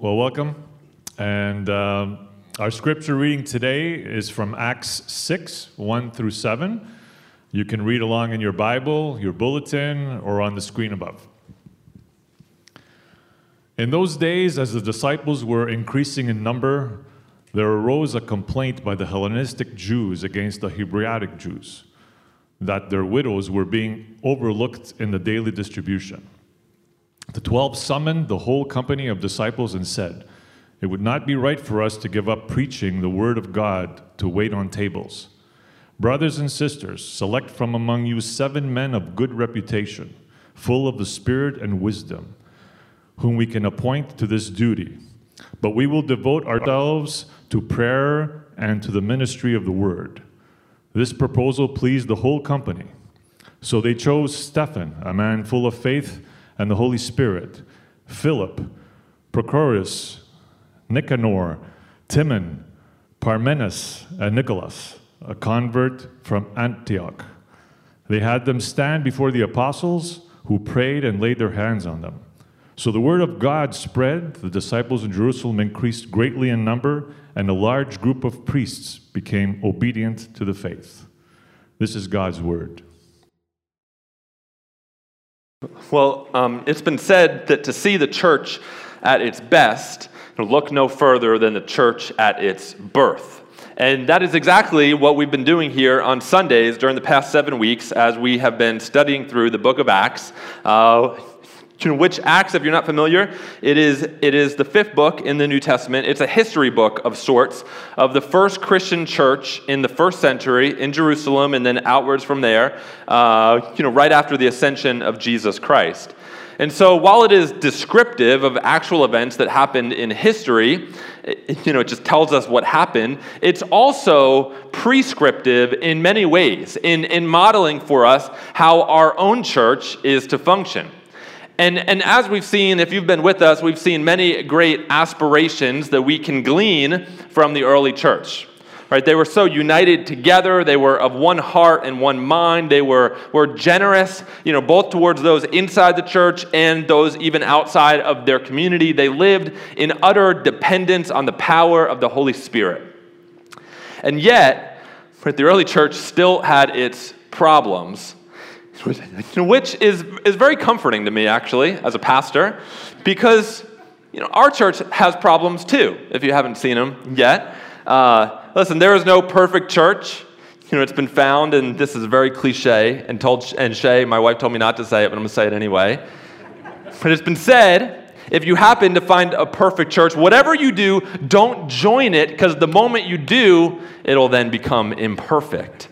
Well, welcome. And our scripture reading today is from Acts 6, 1 through 7. You can read along in your Bible, your bulletin, or on the screen above. In those days, as the disciples were increasing in number, there arose a complaint by the Hellenistic Jews against the Hebraic Jews, that their widows were being overlooked in the daily distribution. The 12 summoned the whole company of disciples and said, "It would not be right for us to give up preaching the word of God to wait on tables. Brothers and sisters, select from among you 7 men of good reputation, full of the Spirit and wisdom, whom we can appoint to this duty. But we will devote ourselves to prayer and to the ministry of the word." This proposal pleased the whole company. So they chose Stephen, a man full of faith and the Holy Spirit, Philip, Prochorus, Nicanor, Timon, Parmenas, and Nicholas, a convert from Antioch. They had them stand before the apostles, who prayed and laid their hands on them. So the word of God spread, the disciples in Jerusalem increased greatly in number, and a large group of priests became obedient to the faith. This is God's word. Well, it's been said that to see the church at its best, look no further than the church at its birth. And that is exactly what we've been doing here on Sundays during the past 7 weeks as we have been studying through the book of Acts. Which Acts, if you're not familiar, it is the 5th book in the New Testament. It's a history book of sorts of the first Christian church in the 1st century in Jerusalem and then outwards from there, right after the ascension of Jesus Christ. And so while it is descriptive of actual events that happened in history, it just tells us what happened, it's also prescriptive in many ways in modeling for us how our own church is to function. And as we've seen, if you've been with us, we've seen many great aspirations that we can glean from the early church. Right? They were so united together. They were of one heart and one mind. They were generous, both towards those inside the church and those even outside of their community. They lived in utter dependence on the power of the Holy Spirit. And yet, the early church still had its problems, which is very comforting to me, actually, as a pastor, because our church has problems too, if you haven't seen them yet. Listen, there is no perfect church. It's been found, and this is very cliche, and Shay, my wife, told me not to say it, but I'm going to say it anyway. But it's been said, if you happen to find a perfect church, whatever you do, don't join it, because the moment you do, it'll then become imperfect.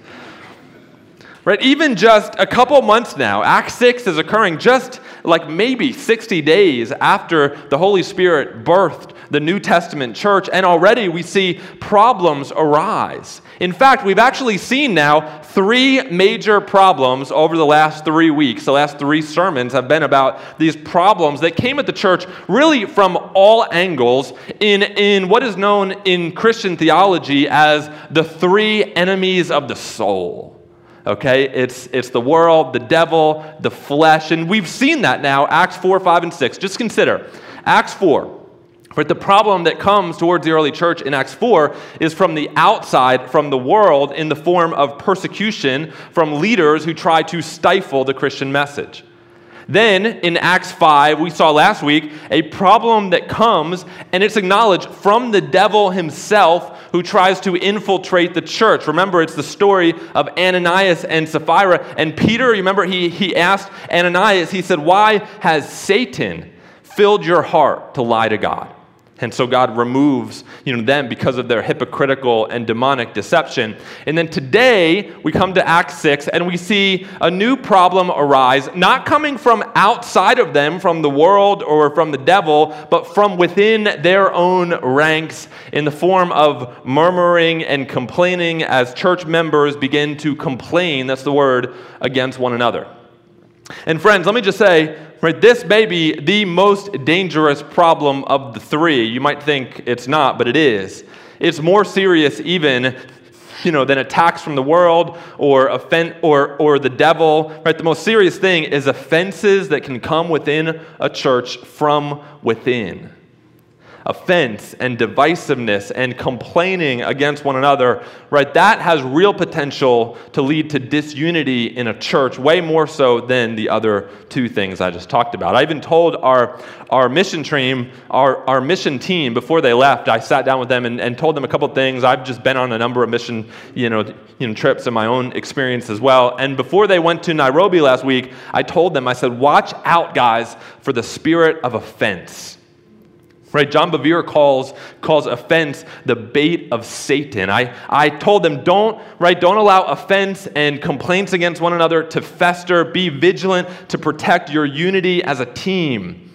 Right, even just a couple months now, Acts 6 is occurring just like maybe 60 days after the Holy Spirit birthed the New Testament church, and already we see problems arise. In fact, we've actually seen now 3 major problems over the last 3 weeks. The last 3 sermons have been about these problems that came at the church really from all angles in what is known in Christian theology as the 3 enemies of the soul. Okay, it's the world, the devil, the flesh, and we've seen that now, Acts 4, 5, and 6. Just consider, Acts 4, but the problem that comes towards the early church in Acts 4 is from the outside, from the world, in the form of persecution from leaders who try to stifle the Christian message. Then, in Acts 5, we saw last week a problem that comes, and it's acknowledged from the devil himself who tries to infiltrate the church. Remember, it's the story of Ananias and Sapphira. And Peter, you remember, he asked Ananias, he said, "Why has Satan filled your heart to lie to God?" And so God removes, them because of their hypocritical and demonic deception. And then today, we come to Acts 6, and we see a new problem arise, not coming from outside of them, from the world or from the devil, but from within their own ranks in the form of murmuring and complaining as church members begin to complain, that's the word, against one another. And friends, let me just say, right, this may be the most dangerous problem of the 3. You might think it's not, but it is. It's more serious even, than attacks from the world or the devil. Right, the most serious thing is offenses that can come within a church from within. offense and divisiveness and complaining against one another, right, that has real potential to lead to disunity in a church, way more so than the other two things I just talked about. I even told our mission team, our mission team, before they left, I sat down with them and told them a couple things. I've just been on a number of mission trips in my own experience as well. And before they went to Nairobi last week, I told them, I said, watch out, guys, for the spirit of offense. Right, John Bevere calls offense the bait of Satan. I told them, don't allow offense and complaints against one another to fester. Be vigilant to protect your unity as a team.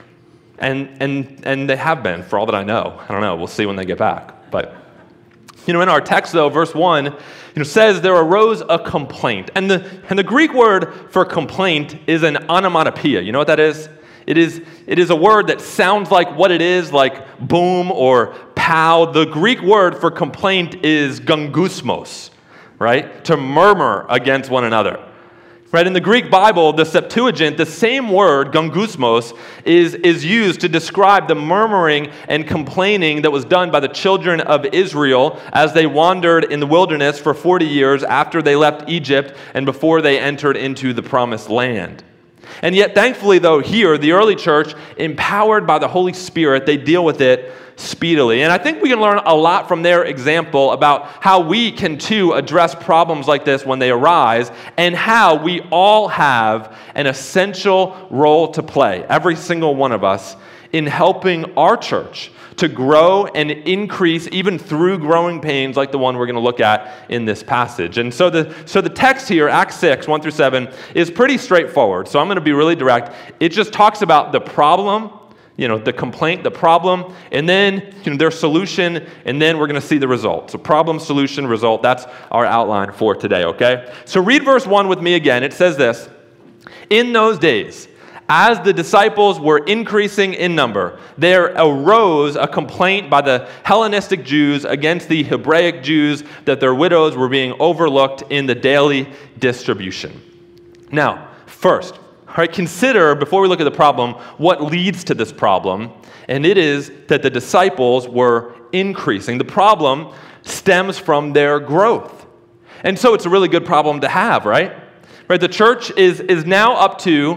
And they have been, for all that I know. I don't know. We'll see when they get back. But in our text, though, verse 1, says there arose a complaint. And the Greek word for complaint is an onomatopoeia. You know what that is? It is a word that sounds like what it is, like boom or pow. The Greek word for complaint is gungusmos, right? To murmur against one another. Right? In the Greek Bible, the Septuagint, the same word, gungusmos, is used to describe the murmuring and complaining that was done by the children of Israel as they wandered in the wilderness for 40 years after they left Egypt and before they entered into the promised land. And yet, thankfully, though, here, the early church, empowered by the Holy Spirit, they deal with it speedily. And I think we can learn a lot from their example about how we can, too, address problems like this when they arise, and how we all have an essential role to play, every single one of us, in helping our church to grow and increase even through growing pains like the one we're going to look at in this passage. And so the text here, Acts 6, 1 through 7, is pretty straightforward. So I'm going to be really direct. It just talks about the problem, the complaint, the problem, and then their solution, and then we're going to see the result. So problem, solution, result, that's our outline for today, okay? So read verse 1 with me again. It says this: in those days, as the disciples were increasing in number, there arose a complaint by the Hellenistic Jews against the Hebraic Jews that their widows were being overlooked in the daily distribution. Now, first, consider, before we look at the problem, what leads to this problem, and it is that the disciples were increasing. The problem stems from their growth. And so it's a really good problem to have, right? The church is now up to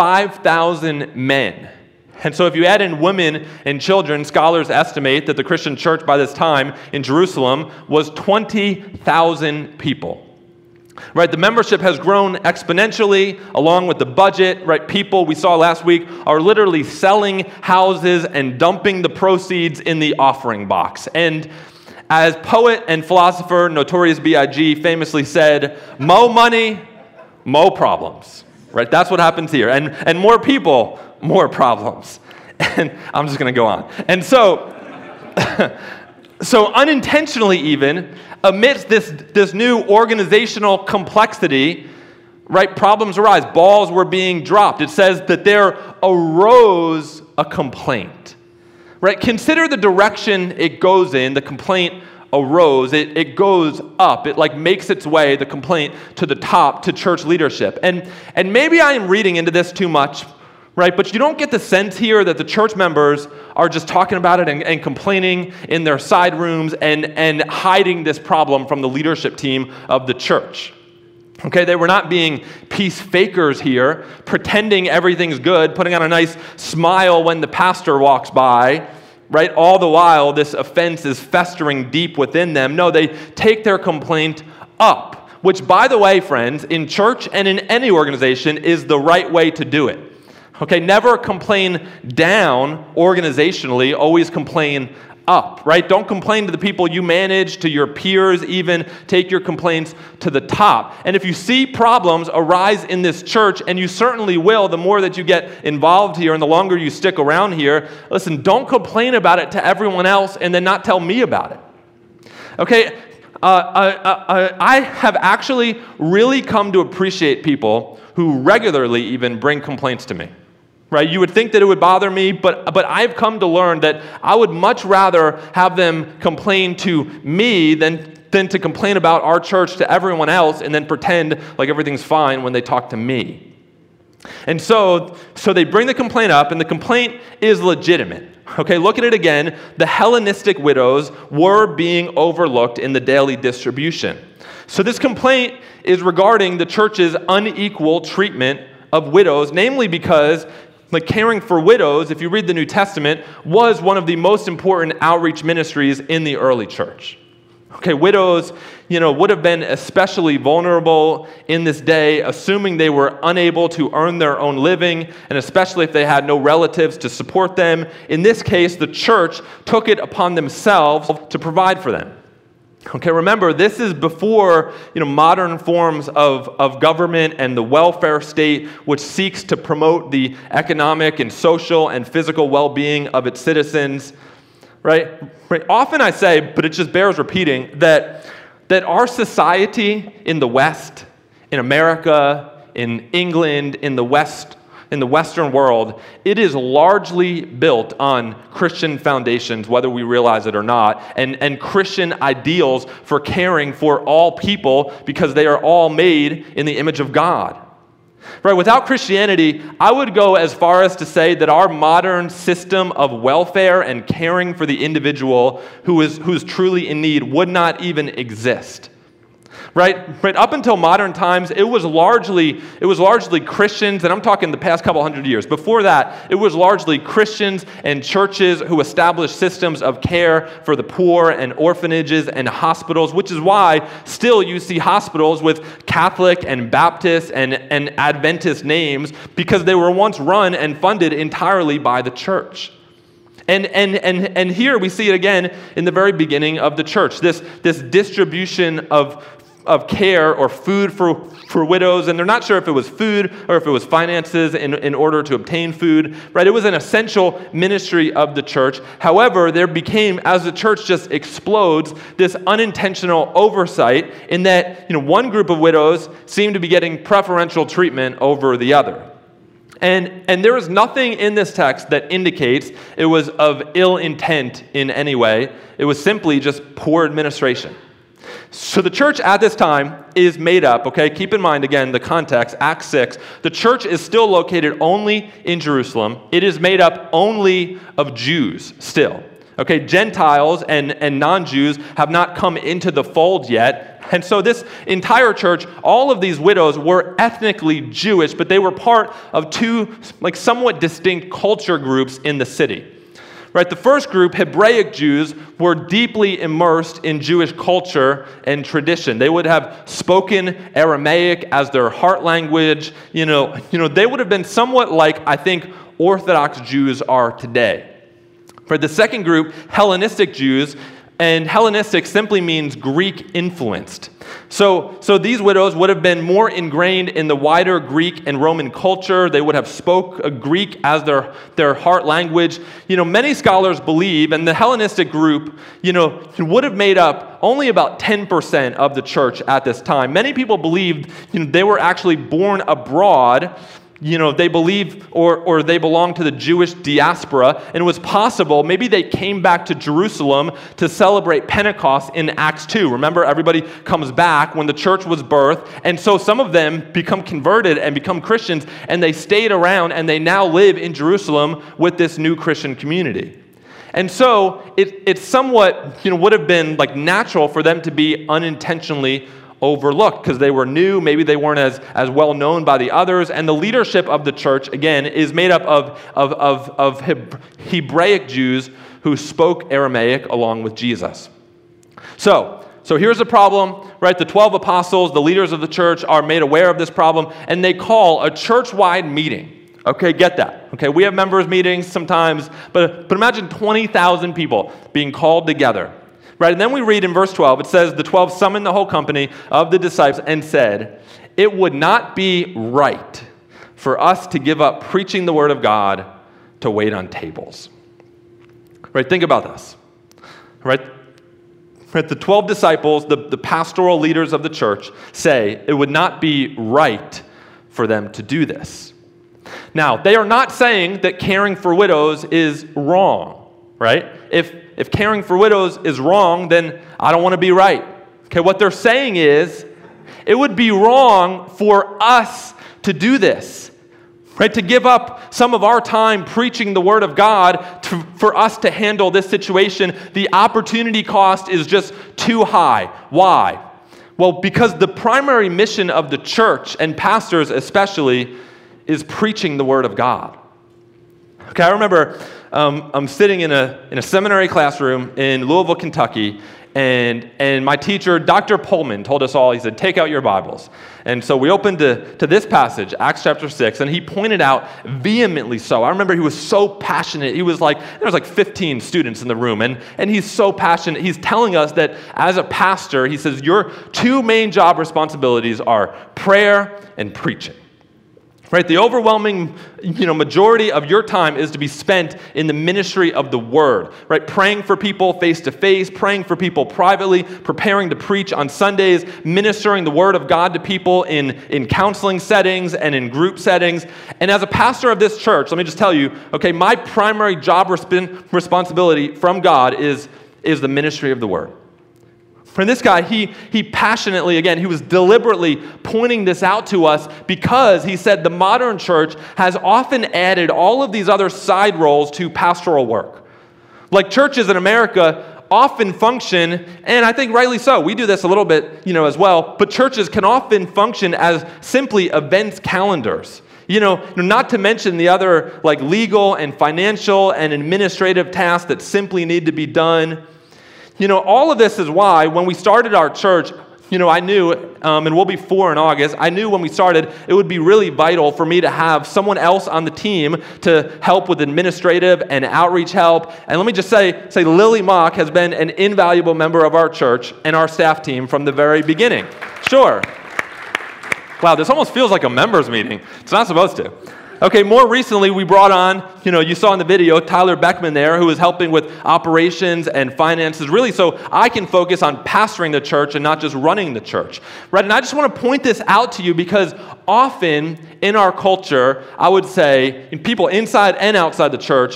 5,000 men. And so if you add in women and children, scholars estimate that the Christian church by this time in Jerusalem was 20,000 people. Right, the membership has grown exponentially along with the budget. Right, people we saw last week are literally selling houses and dumping the proceeds in the offering box. And as poet and philosopher Notorious B.I.G. famously said, "Mo money, mo problems." Right, that's what happens here. And more people, more problems. And I'm just going to go on. And so, so unintentionally even, amidst this new organizational complexity, right, problems arise. Balls were being dropped. It says that there arose a complaint. Right, consider the direction it goes in, the complaint arose, it goes up. It makes its way, the complaint, to the top, to church leadership. And maybe I am reading into this too much, right? But you don't get the sense here that the church members are just talking about it and complaining in their side rooms and hiding this problem from the leadership team of the church. Okay, they were not being peace fakers here, pretending everything's good, putting on a nice smile when the pastor walks by, right? All the while, this offense is festering deep within them. No, they take their complaint up, which, by the way, friends, in church and in any organization is the right way to do it. Okay, never complain down organizationally, always complain up, right? Don't complain to the people you manage, to your peers even. Take your complaints to the top. And if you see problems arise in this church, and you certainly will the more that you get involved here and the longer you stick around here, listen, don't complain about it to everyone else and then not tell me about it. Okay, I have actually really come to appreciate people who regularly even bring complaints to me. Right? You would think that it would bother me, but I've come to learn that I would much rather have them complain to me than to complain about our church to everyone else and then pretend like everything's fine when they talk to me. And so they bring the complaint up, and the complaint is legitimate. Okay, look at it again. The Hellenistic widows were being overlooked in the daily distribution. So this complaint is regarding the church's unequal treatment of widows, namely because caring for widows, if you read the New Testament, was one of the most important outreach ministries in the early church. Okay, widows, would have been especially vulnerable in this day, assuming they were unable to earn their own living, and especially if they had no relatives to support them. In this case, the church took it upon themselves to provide for them. Okay, remember, this is before modern forms of government and the welfare state, which seeks to promote the economic and social and physical well-being of its citizens. Right? Often I say, but it just bears repeating, that our society in the West, in America, in England, in the Western world, it is largely built on Christian foundations, whether we realize it or not, and Christian ideals for caring for all people because they are all made in the image of God. Right? Without Christianity, I would go as far as to say that our modern system of welfare and caring for the individual who is truly in need would not even exist. Right? Up until modern times, it was largely Christians, and I'm talking the past couple hundred years. Before that, it was largely Christians and churches who established systems of care for the poor and orphanages and hospitals, which is why still you see hospitals with Catholic and Baptist and Adventist names, because they were once run and funded entirely by the church. And here we see it again in the very beginning of the church, this distribution of care or food for widows, and they're not sure if it was food or if it was finances in order to obtain food, right? It was an essential ministry of the church. However, there became, as the church just explodes, this unintentional oversight in that one group of widows seemed to be getting preferential treatment over the other. And there is nothing in this text that indicates it was of ill intent in any way. It was simply just poor administration. So the church at this time is made up, okay? Keep in mind, again, the context, Acts 6. The church is still located only in Jerusalem. It is made up only of Jews still. Okay, Gentiles and non-Jews have not come into the fold yet. And so this entire church, all of these widows were ethnically Jewish, but they were part of two somewhat distinct culture groups in the city. Right, the first group, Hebraic Jews, were deeply immersed in Jewish culture and tradition. They would have spoken Aramaic as their heart language. They would have been somewhat like, I think, Orthodox Jews are today. For the second group, Hellenistic Jews, and Hellenistic simply means Greek influenced. So these widows would have been more ingrained in the wider Greek and Roman culture. They would have spoke Greek as their heart language. Many scholars believe, and the Hellenistic group, would have made up only about 10% of the church at this time. Many people believed, they were actually born abroad. They believe or they belong to the Jewish diaspora, and it was possible maybe they came back to Jerusalem to celebrate Pentecost in Acts 2. Remember, everybody comes back when the church was birthed, and so some of them become converted and become Christians, and they stayed around, and they now live in Jerusalem with this new Christian community. And so it somewhat would have been natural for them to be unintentionally overlooked because they were new, maybe they weren't as well known by the others, and the leadership of the church, again, is made up of Hebraic Jews who spoke Aramaic along with Jesus. So here's the problem, right? The 12 apostles, the leaders of the church, are made aware of this problem, and they call a church-wide meeting. Okay, get that. Okay, we have members' meetings sometimes, but imagine 20,000 people being called together. Right, and then we read in verse 12, it says, the 12 summoned the whole company of the disciples and said, it would not be right for us to give up preaching the word of God to wait on tables. Right, think about this. Right, the 12 disciples, the pastoral leaders of the church, say it would not be right for them to do this. Now, they are not saying that caring for widows is wrong, right? If caring for widows is wrong, then I don't want to be right. Okay, what they're saying is, it would be wrong for us to do this, right? To give up some of our time preaching the Word of God for us to handle this situation, the opportunity cost is just too high. Why? Well, because the primary mission of the church, and pastors especially, is preaching the Word of God. Okay, I remember I'm sitting in a seminary classroom in Louisville, Kentucky, and my teacher, Dr. Pullman, told us all, he said, take out your Bibles. And so we opened to this passage, Acts chapter 6, and he pointed out vehemently so. I remember he was so passionate. He was like, there was like 15 students in the room, and he's so passionate. He's telling us that as a pastor, he says, your two main job responsibilities are prayer and preaching. Right, the overwhelming, majority of your time is to be spent in the ministry of the Word, right? Praying for people face to face, praying for people privately, preparing to preach on Sundays, ministering the Word of God to people in counseling settings and in group settings. And as a pastor of this church, let me just tell you, okay, my primary job responsibility from God is the ministry of the Word. And this guy, he passionately, again, he was deliberately pointing this out to us because he said the modern church has often added all of these other side roles to pastoral work. Like churches in America often function, and I think rightly so, we do this a little bit, as well, but churches can often function as simply events calendars. Not to mention the other like legal and financial and administrative tasks that simply need to be done. All of this is why when we started our church, I knew, and we'll be 4 in August, I knew when we started it would be really vital for me to have someone else on the team to help with administrative and outreach help. And let me just say Lily Mock has been an invaluable member of our church and our staff team from the very beginning. Sure. Wow, this almost feels like a members meeting. It's not supposed to. Okay, more recently we brought on, you saw in the video, Tyler Beckman there, who is helping with operations and finances, really so I can focus on pastoring the church and not just running the church, right? And I just want to point this out to you because often in our culture, I would say, people inside and outside the church,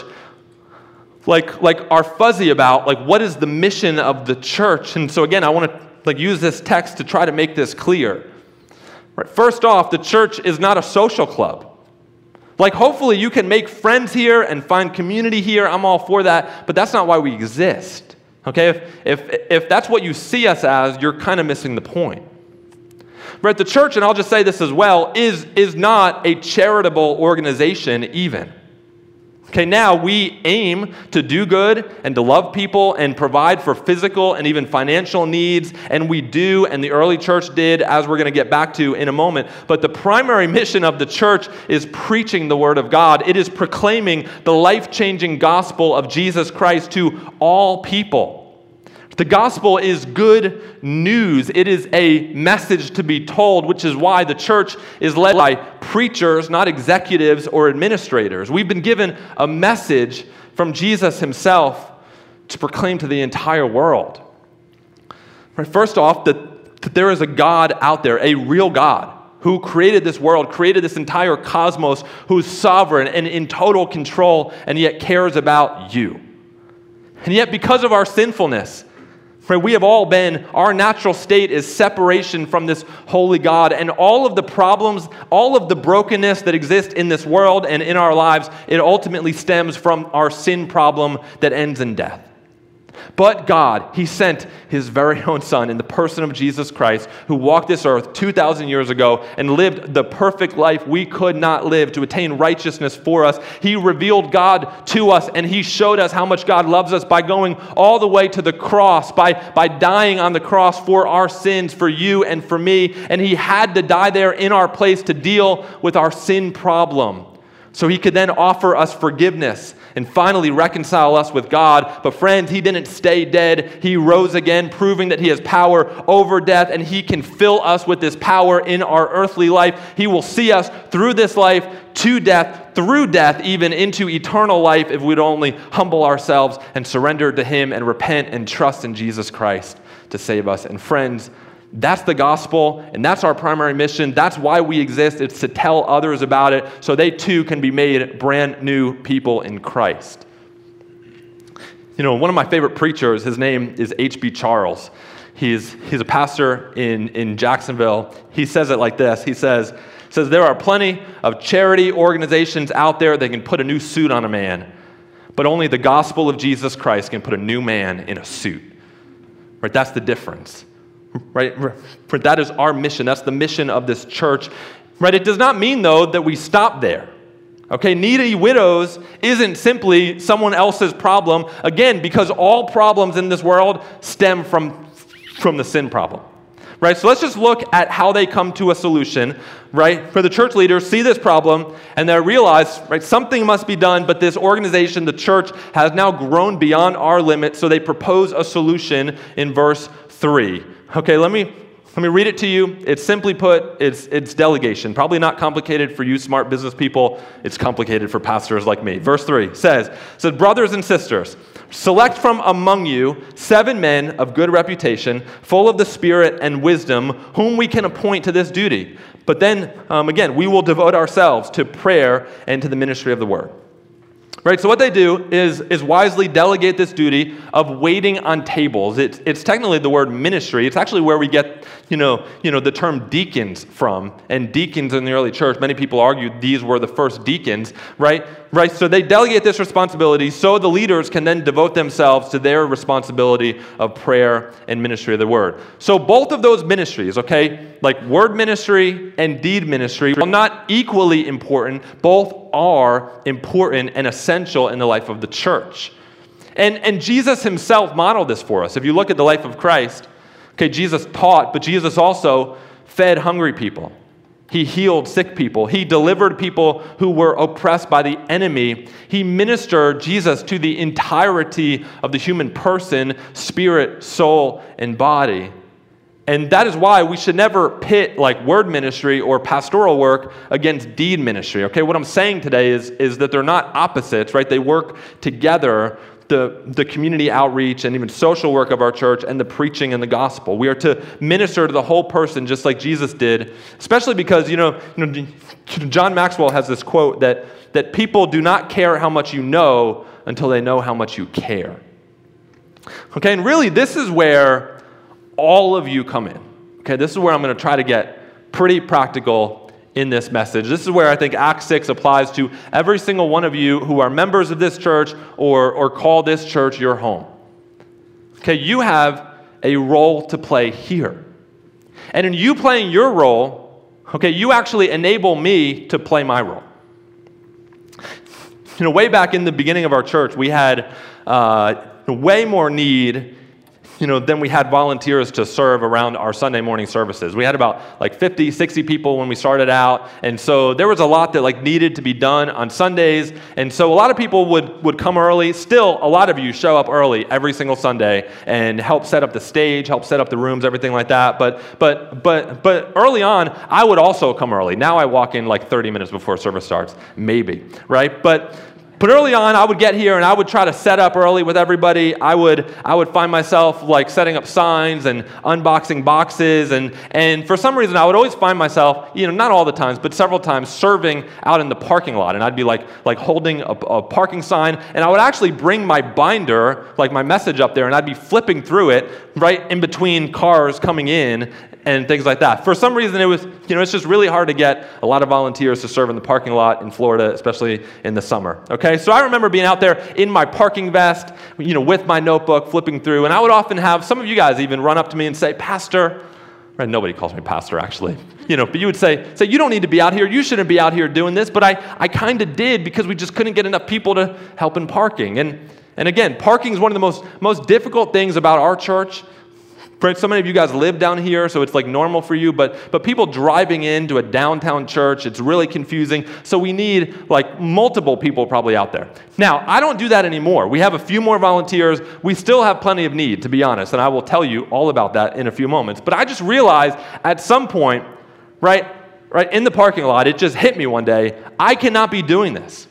like are fuzzy about, what is the mission of the church? And so again, I want to use this text to try to make this clear. Right? First off, the church is not a social club. Hopefully you can make friends here and find community here. I'm all for that, but that's not why we exist. Okay? If that's what you see us as, you're kind of missing the point. Right? The church, and I'll just say this as well, is not a charitable organization even. Okay, now we aim to do good and to love people and provide for physical and even financial needs, and we do, and the early church did, as we're going to get back to in a moment. But the primary mission of the church is preaching the Word of God. It is proclaiming the life-changing gospel of Jesus Christ to all people. The gospel is good news. It is a message to be told, which is why the church is led by preachers, not executives or administrators. We've been given a message from Jesus himself to proclaim to the entire world. Right, first off, that there is a God out there, a real God, who created this world, created this entire cosmos, who's sovereign and in total control, and yet cares about you. And yet, because of our sinfulness, we have all been, our natural state is separation from this holy God, and all of the problems, all of the brokenness that exists in this world and in our lives, it ultimately stems from our sin problem that ends in death. But God, he sent his very own Son in the person of Jesus Christ, who walked this earth 2,000 years ago and lived the perfect life we could not live to attain righteousness for us. He revealed God to us, and he showed us how much God loves us by going all the way to the cross, by dying on the cross for our sins, for you and for me. And he had to die there in our place to deal with our sin problem, so he could then offer us forgiveness and finally reconcile us with God. But friends, he didn't stay dead. He rose again, proving that he has power over death, and he can fill us with this power in our earthly life. He will see us through this life to death, through death, even into eternal life, if we'd only humble ourselves and surrender to him and repent and trust in Jesus Christ to save us. And friends, that's the gospel, and that's our primary mission. That's why we exist. It's to tell others about it so they too can be made brand new people in Christ. One of my favorite preachers, his name is H.B. Charles. He's a pastor in Jacksonville. He says it like this. He says, It says there are plenty of charity organizations out there that can put a new suit on a man, but only the gospel of Jesus Christ can put a new man in a suit. Right? That's the difference. Right? That is our mission. That's the mission of this church. Right? It does not mean, though, that we stop there. Okay, needy widows isn't simply someone else's problem, again, because all problems in this world stem from the sin problem. Right? So let's just look at how they come to a solution, right? For the church leaders, see this problem, and they realize, right, something must be done, but this organization, the church, has now grown beyond our limits, so they propose a solution in verse 3. Okay, let me read it to you. It's simply put, it's delegation. Probably not complicated for you smart business people. It's complicated for pastors like me. Verse 3 says, brothers and sisters, select from among you 7 men of good reputation, full of the Spirit and wisdom, whom we can appoint to this duty. But then, again, we will devote ourselves to prayer and to the ministry of the word. Right, so what they do is wisely delegate this duty of waiting on tables. It's technically the word ministry. It's actually where we get the term deacons from. And deacons in the early church, many people argue these were the first deacons, right? Right, so they delegate this responsibility so the leaders can then devote themselves to their responsibility of prayer and ministry of the word. So both of those ministries, okay, like word ministry and deed ministry, while not equally important, both are important and essential in the life of the church. And Jesus himself modeled this for us. If you look at the life of Christ, okay, Jesus taught, but Jesus also fed hungry people. He healed sick people. He delivered people who were oppressed by the enemy. He ministered, Jesus, to the entirety of the human person, spirit, soul, and body. And that is why we should never pit like word ministry or pastoral work against deed ministry. Okay, what I'm saying today is that they're not opposites, right? They work together. The community outreach and even social work of our church and the preaching and the gospel. We are to minister to the whole person just like Jesus did, especially because, John Maxwell has this quote that people do not care how much you know until they know how much you care. Okay, and really this is where all of you come in. Okay, this is where I'm going to try to get pretty practical in this message. This is where I think Acts 6 applies to every single one of you who are members of this church or call this church your home. Okay, you have a role to play here. And in you playing your role, okay, you actually enable me to play my role. Way back in the beginning of our church, we had way more need then we had volunteers to serve around our Sunday morning services. We had about 50, 60 people when we started out. And so there was a lot that needed to be done on Sundays. And so a lot of people would come early. Still, a lot of you show up early every single Sunday and help set up the stage, help set up the rooms, everything like that. But early on, I would also come early. Now I walk in 30 minutes before service starts, maybe, right? But early on, I would get here and I would try to set up early with everybody. I would find myself setting up signs and unboxing boxes, and for some reason I would always find myself, not all the times, but several times serving out in the parking lot, and I'd be holding a parking sign, and I would actually bring my binder, my message up there, and I'd be flipping through it right in between cars coming in and things like that. For some reason, it was, it's just really hard to get a lot of volunteers to serve in the parking lot in Florida, especially in the summer. Okay, so I remember being out there in my parking vest, with my notebook, flipping through, and I would often have some of you guys even run up to me and say, "Pastor," right? Nobody calls me pastor, actually. But you would say, "You don't need to be out here. You shouldn't be out here doing this." But I kind of did because we just couldn't get enough people to help in parking. And again, parking is one of the most difficult things about our church. So many of you guys live down here, so it's normal for you, but people driving into a downtown church, it's really confusing. So we need multiple people probably out there. Now, I don't do that anymore. We have a few more volunteers. We still have plenty of need, to be honest, and I will tell you all about that in a few moments. But I just realized at some point, right in the parking lot, it just hit me one day, I cannot be doing this.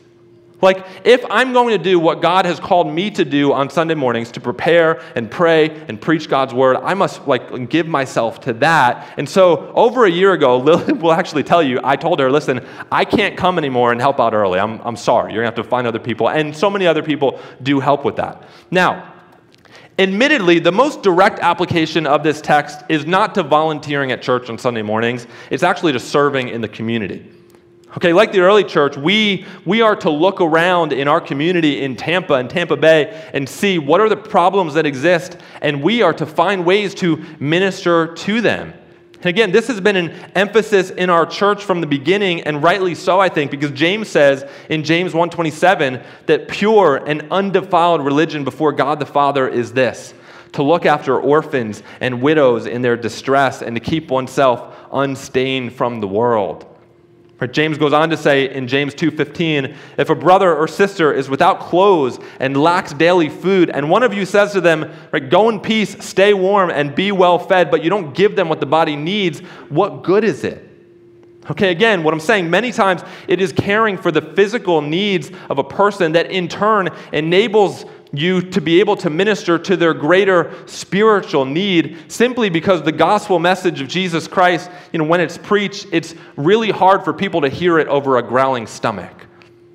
If I'm going to do what God has called me to do on Sunday mornings, to prepare and pray and preach God's word, I must give myself to that. And so over a year ago, Lily will actually tell you, I told her, "Listen, I can't come anymore and help out early. I'm sorry. You're going to have to find other people." And so many other people do help with that. Now, Admittedly, the most direct application of this text is not to volunteering at church on Sunday mornings. It's actually to serving in the community. Okay, like the early church, we are to look around in our community in Tampa and Tampa Bay and see what are the problems that exist, and we are to find ways to minister to them. And again, this has been an emphasis in our church from the beginning, and rightly so, I think, because James says in James 1:27 that pure and undefiled religion before God the Father is this: to look after orphans and widows in their distress and to keep oneself unstained from the world. James goes on to say in James 2:15, if a brother or sister is without clothes and lacks daily food, and one of you says to them, go in peace, stay warm, and be well fed, but you don't give them what the body needs, what good is it? Okay, again, what I'm saying, many times it is caring for the physical needs of a person that in turn enables you to be able to minister to their greater spiritual need, simply because the gospel message of Jesus Christ, when it's preached, it's really hard for people to hear it over a growling stomach.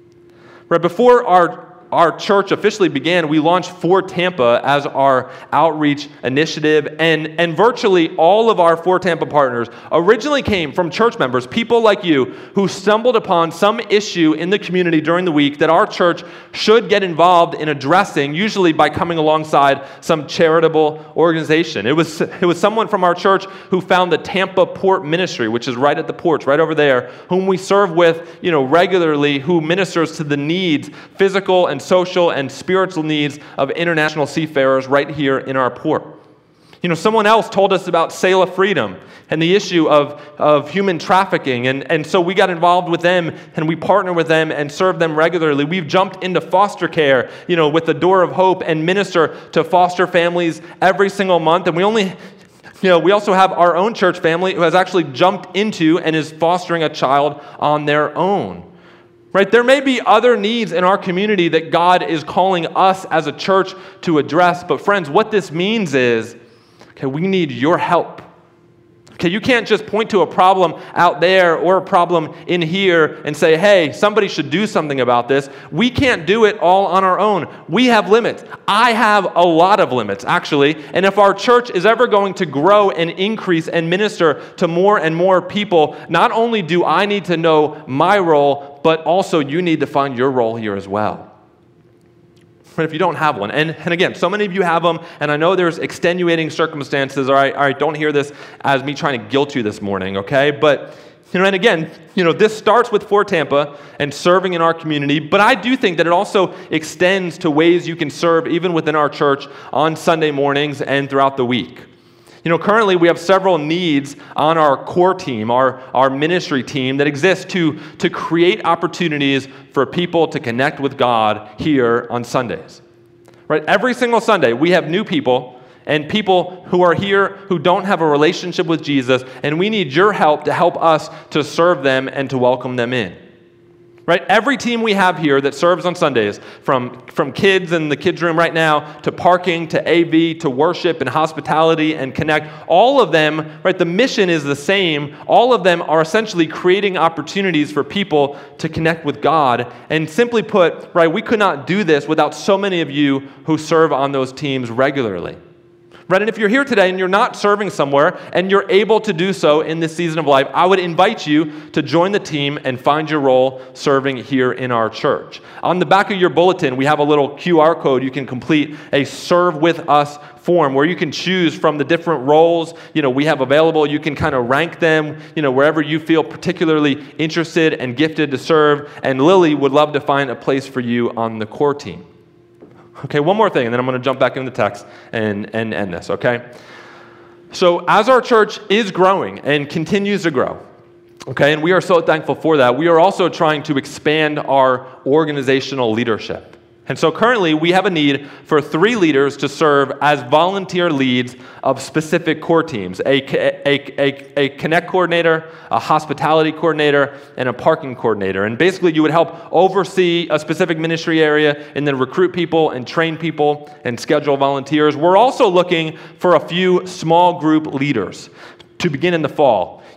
Right before our church officially began, we launched For Tampa as our outreach initiative, and virtually all of our For Tampa partners originally came from church members, people like you, who stumbled upon some issue in the community during the week that our church should get involved in addressing, usually by coming alongside some charitable organization. It was someone from our church who found the Tampa Port Ministry, which is right at the porch, right over there, whom we serve with, regularly, who ministers to the needs, physical and social and spiritual needs of international seafarers right here in our port. Someone else told us about Sail of Freedom and the issue of human trafficking, and so we got involved with them, and we partner with them and serve them regularly. We've jumped into foster care, with the Door of Hope, and minister to foster families every single month, and we also have our own church family who has actually jumped into and is fostering a child on their own. Right? There may be other needs in our community that God is calling us as a church to address, but friends, what this means is, we need your help. You can't just point to a problem out there or a problem in here and say, hey, somebody should do something about this. We can't do it all on our own. We have limits. I have a lot of limits, actually. And if our church is ever going to grow and increase and minister to more and more people, not only do I need to know my role, but also you need to find your role here as well. But if you don't have one, and again, so many of you have them, and I know there's extenuating circumstances. All right, don't hear this as me trying to guilt you this morning, okay? But, and again, this starts with For Tampa and serving in our community, but I do think that it also extends to ways you can serve even within our church on Sunday mornings and throughout the week. Currently we have several needs on our core team, our ministry team, that exists to create opportunities for people to connect with God here on Sundays. Right? Every single Sunday we have new people and people who are here who don't have a relationship with Jesus, and we need your help to help us to serve them and to welcome them in. Right? Every team we have here that serves on Sundays, from kids in the kids' room right now, to parking, to AV, to worship and hospitality and connect, all of them, right, the mission is the same. All of them are essentially creating opportunities for people to connect with God. And simply put, right, we could not do this without so many of you who serve on those teams regularly. Right, and if you're here today and you're not serving somewhere and you're able to do so in this season of life, I would invite you to join the team and find your role serving here in our church. On the back of your bulletin, we have a little QR code you can complete, a Serve With Us form where you can choose from the different roles we have available. You can kind of rank them wherever you feel particularly interested and gifted to serve, and Lily would love to find a place for you on the core team. Okay, one more thing, and then I'm going to jump back into the text and end this, okay? So as our church is growing and continues to grow, okay, and we are so thankful for that, we are also trying to expand our organizational leadership. And so currently, we have a need for 3 leaders to serve as volunteer leads of specific core teams, a connect coordinator, a hospitality coordinator, and a parking coordinator. And basically, you would help oversee a specific ministry area and then recruit people and train people and schedule volunteers. We're also looking for a few small group leaders to begin in the fall.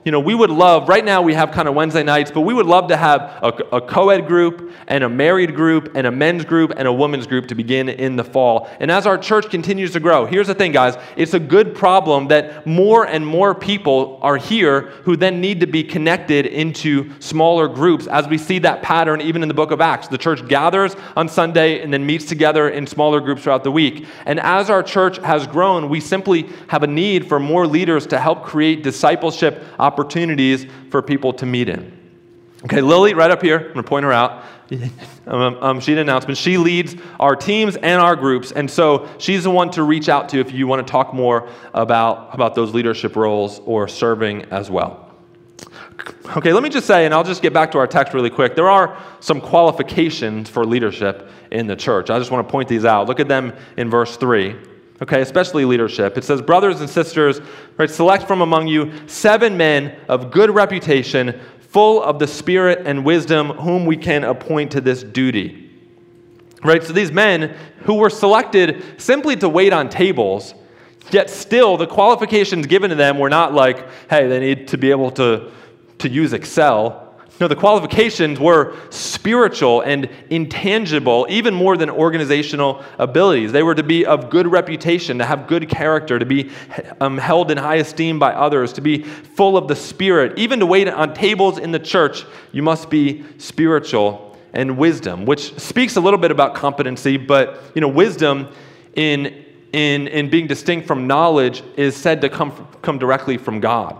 we would love, right now we have kind of Wednesday nights, but we would love to have a co-ed group and a married group and a men's group and a women's group to begin in the fall. And as our church continues to grow, here's the thing, guys, it's a good problem that more and more people are here who then need to be connected into smaller groups, as we see that pattern even in the book of Acts. The church gathers on Sunday and then meets together in smaller groups throughout the week. And as our church has grown, we simply have a need for more leaders to help create discipleship opportunities for people to meet in. Okay, Lily, right up here, I'm going to point her out. She did an announcement. She leads our teams and our groups, and so she's the one to reach out to if you want to talk more about those leadership roles or serving as well. Okay, let me just say, and I'll just get back to our text really quick, there are some qualifications for leadership in the church. I just want to point these out. Look at them in verse 3. Okay, especially leadership. It says, brothers and sisters, right, select from among you 7 men of good reputation, full of the Spirit and wisdom, whom we can appoint to this duty. Right, so these men who were selected simply to wait on tables, yet still the qualifications given to them were not like, hey, they need to be able to use Excel. No, the qualifications were spiritual and intangible, even more than organizational abilities. They were to be of good reputation, to have good character, to be held in high esteem by others, to be full of the Spirit. Even to wait on tables in the church, you must be spiritual and wisdom, which speaks a little bit about competency, but wisdom in being distinct from knowledge is said to come directly from God.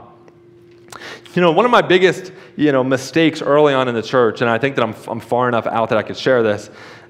One of my biggest, mistakes early on in the church, and I think that I'm far enough out that I could share this,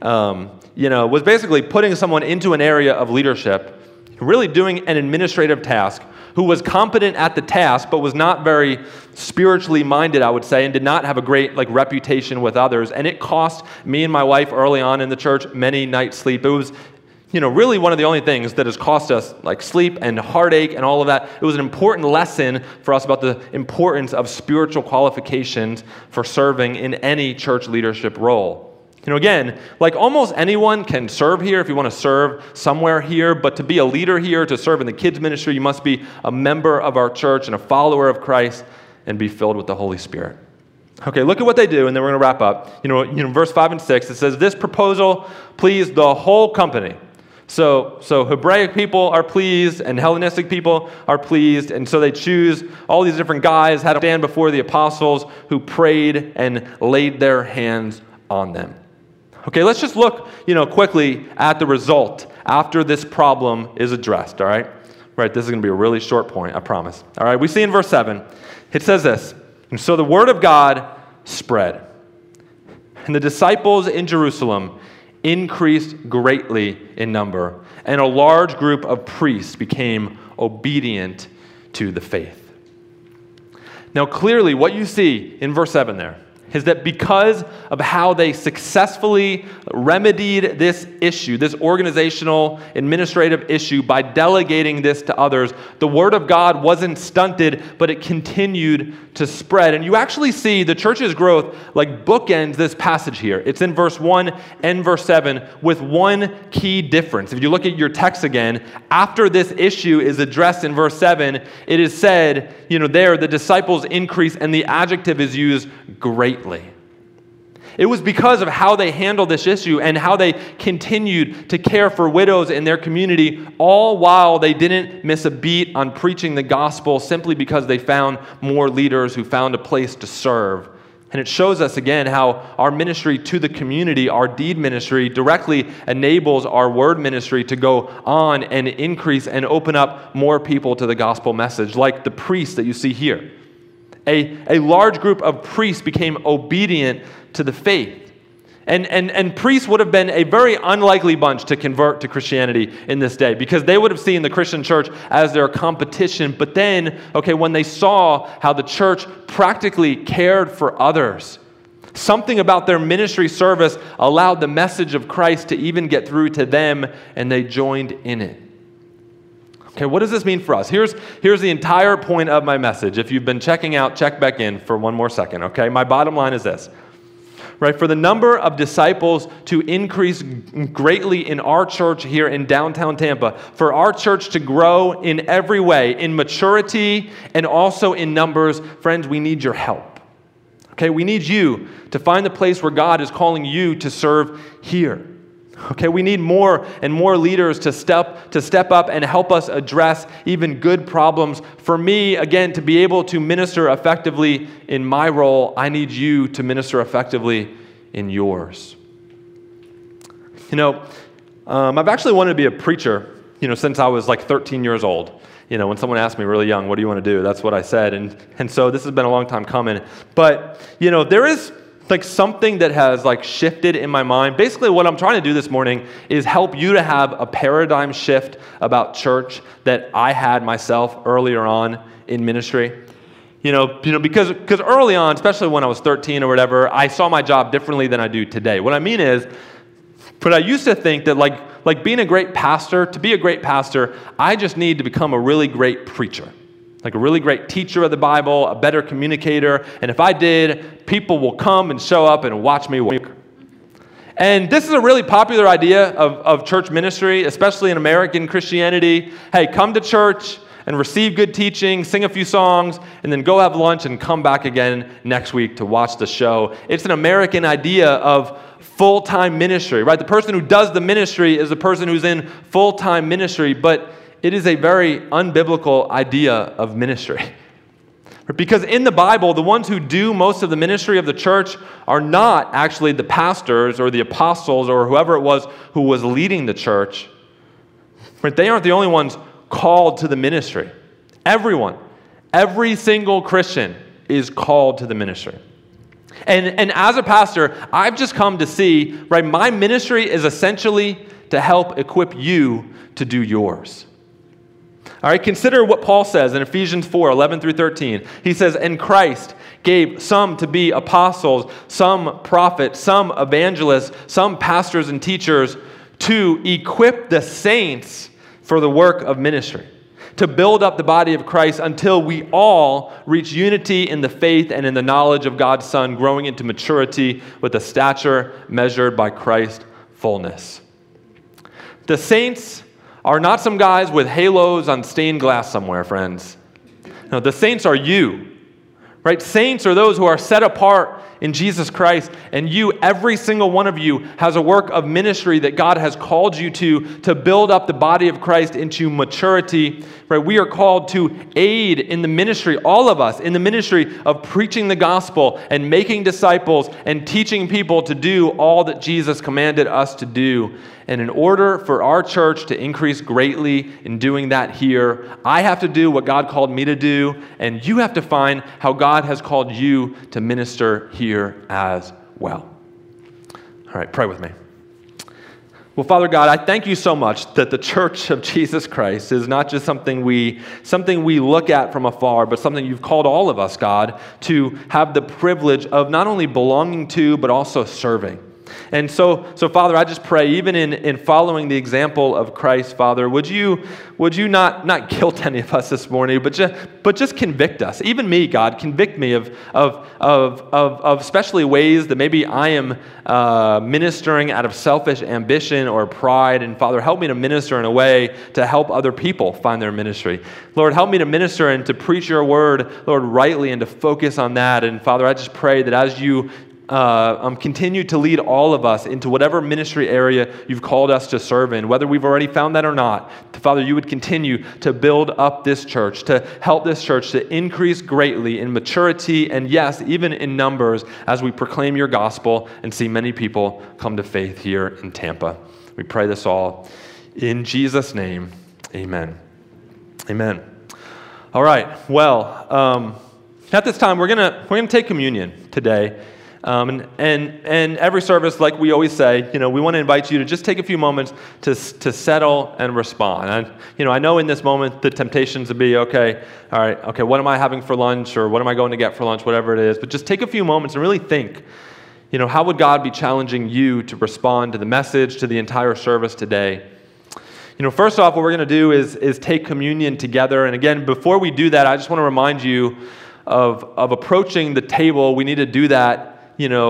was basically putting someone into an area of leadership, really doing an administrative task, who was competent at the task, but was not very spiritually minded, I would say, and did not have a great reputation with others. And it cost me and my wife early on in the church many nights' sleep. It was really one of the only things that has cost us sleep and heartache and all of that. It was an important lesson for us about the importance of spiritual qualifications for serving in any church leadership role. Again, almost anyone can serve here if you want to serve somewhere here, but to be a leader here, to serve in the kids ministry, you must be a member of our church and a follower of Christ and be filled with the Holy Spirit. Okay, look at what they do, and then we're going to wrap up. Verse 5 and 6, it says, this proposal pleased the whole company. So Hebraic people are pleased, and Hellenistic people are pleased, and so they choose all these different guys, had to stand before the apostles who prayed and laid their hands on them. Okay, let's just look, quickly at the result after this problem is addressed, all right? Right, this is going to be a really short point, I promise. All right, we see in verse 7, it says this, and so the word of God spread, and the disciples in Jerusalem increased greatly in number, and a large group of priests became obedient to the faith. Now, clearly, what you see in verse 7 there is that because of how they successfully remedied this issue, this organizational, administrative issue, by delegating this to others, the word of God wasn't stunted, but it continued to spread. And you actually see the church's growth bookends this passage here. It's in verse 1 and verse 7 with one key difference. If you look at your text again, after this issue is addressed in verse 7, it is said, there the disciples increase, and the adjective is used greatly. It was because of how they handled this issue and how they continued to care for widows in their community, all while they didn't miss a beat on preaching the gospel, simply because they found more leaders who found a place to serve. And it shows us again how our ministry to the community, our deed ministry, directly enables our word ministry to go on and increase and open up more people to the gospel message, like the priests that you see here. A large group of priests became obedient to the faith. And priests would have been a very unlikely bunch to convert to Christianity in this day, because they would have seen the Christian church as their competition. But then, when they saw how the church practically cared for others, something about their ministry service allowed the message of Christ to even get through to them, and they joined in it. Okay, what does this mean for us? Here's the entire point of my message. If you've been checking out, check back in for one more second, okay? My bottom line is this. right? For the number of disciples to increase greatly in our church here in downtown Tampa, for our church to grow in every way, in maturity and also in numbers, friends, we need your help. Okay, we need you to find the place where God is calling you to serve here. Okay, we need more and more leaders to step up and help us address even good problems. For me, again, to be able to minister effectively in my role, I need you to minister effectively in yours. I've actually wanted to be a preacher, since I was like 13 years old. When someone asked me really young, what do you want to do? That's what I said. And so this has been a long time coming. But, there is like something that has like shifted in my mind. Basically, what I'm trying to do this morning is help you to have a paradigm shift about church that I had myself earlier on in ministry. Because early on, especially when I was 13 or whatever, I saw my job differently than I do today. What I mean is, but I used to think that like being a great pastor, to be a great pastor, I just need to become a really great preacher. Like a really great teacher of the Bible, a better communicator, and if I did, people will come and show up and watch me work. And this is a really popular idea of church ministry, especially in American Christianity. Hey, come to church and receive good teaching, sing a few songs, and then go have lunch and come back again next week to watch the show. It's an American idea of full-time ministry, right? The person who does the ministry is the person who's in full-time ministry, but it is a very unbiblical idea of ministry. Because in the Bible, the ones who do most of the ministry of the church are not actually the pastors or the apostles or whoever it was who was leading the church. But they aren't the only ones called to the ministry. Everyone, every single Christian is called to the ministry. And as a pastor, I've just come to see, right, my ministry is essentially to help equip you to do yours. All right, consider what Paul says in Ephesians 4:11-13. He says, "And Christ gave some to be apostles, some prophets, some evangelists, some pastors and teachers to equip the saints for the work of ministry, to build up the body of Christ until we all reach unity in the faith and in the knowledge of God's Son, growing into maturity with the stature measured by Christ's fullness." The saints are not some guys with halos on stained glass somewhere, friends. No, the saints are you, right? Saints are those who are set apart in Jesus Christ, and you, every single one of you, has a work of ministry that God has called you to build up the body of Christ into maturity, right? We are called to aid in the ministry, all of us, in the ministry of preaching the gospel and making disciples and teaching people to do all that Jesus commanded us to do. And in order for our church to increase greatly in doing that here, I have to do what God called me to do, and you have to find how God has called you to minister here as well. All right, pray with me. Well, Father God, I thank you so much that the Church of Jesus Christ is not just something we look at from afar, but something you've called all of us, God, to have the privilege of not only belonging to, but also serving. And so Father, I just pray, even in following the example of Christ, Father, would you not guilt any of us this morning, but just convict us. Even me, God, convict me of especially ways that maybe I am ministering out of selfish ambition or pride. And Father, help me to minister in a way to help other people find their ministry. Lord, help me to minister and to preach your word, Lord, rightly, and to focus on that. And Father, I just pray that as you continue to lead all of us into whatever ministry area you've called us to serve in, whether we've already found that or not. Father, you would continue to build up this church, to help this church to increase greatly in maturity and, yes, even in numbers as we proclaim your gospel and see many people come to faith here in Tampa. We pray this all in Jesus' name. Amen. Amen. All right. Well, at this time, we're gonna take communion today. And every service, like we always say, we want to invite you to just take a few moments to settle and respond. And, I know in this moment the temptations to be, okay, what am I having for lunch, or what am I going to get for lunch, whatever it is. But just take a few moments and really think, how would God be challenging you to respond to the message, to the entire service today? First off, what we're going to do is take communion together. And again, before we do that, I just want to remind you of approaching the table. We need to do that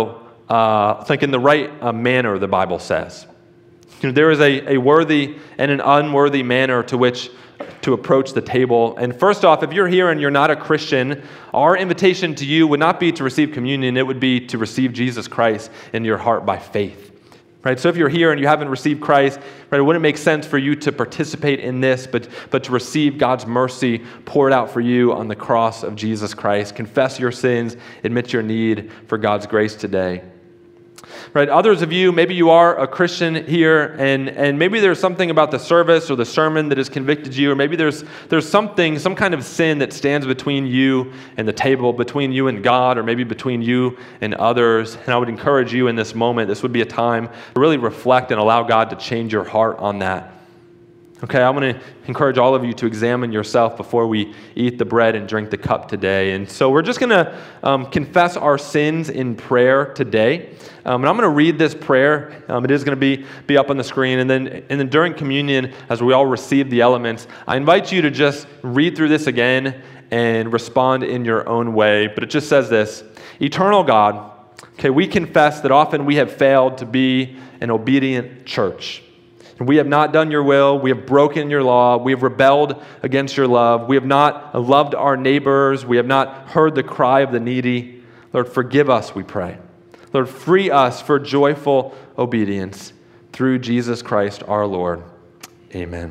think in the right manner, the Bible says. There is a worthy and an unworthy manner to which to approach the table. And first off, if you're here and you're not a Christian, our invitation to you would not be to receive communion, it would be to receive Jesus Christ in your heart by faith. Right? So if you're here and you haven't received Christ, right, it wouldn't make sense for you to participate in this, but to receive God's mercy poured out for you on the cross of Jesus Christ. Confess your sins, admit your need for God's grace today. Right? Others of you, maybe you are a Christian here, and maybe there's something about the service or the sermon that has convicted you, or maybe there's something, some kind of sin that stands between you and the table, between you and God, or maybe between you and others. And I would encourage you in this moment, this would be a time to really reflect and allow God to change your heart on that. Okay, I'm going to encourage all of you to examine yourself before we eat the bread and drink the cup today. And so we're just going to confess our sins in prayer today. And I'm going to read this prayer. It is going to be up on the screen. And then during communion, as we all receive the elements, I invite you to just read through this again and respond in your own way. But it just says this: Eternal God, okay, we confess that often we have failed to be an obedient church. We have not done your will. We have broken your law. We have rebelled against your love. We have not loved our neighbors. We have not heard the cry of the needy. Lord, forgive us, we pray. Lord, free us for joyful obedience through Jesus Christ our Lord. Amen.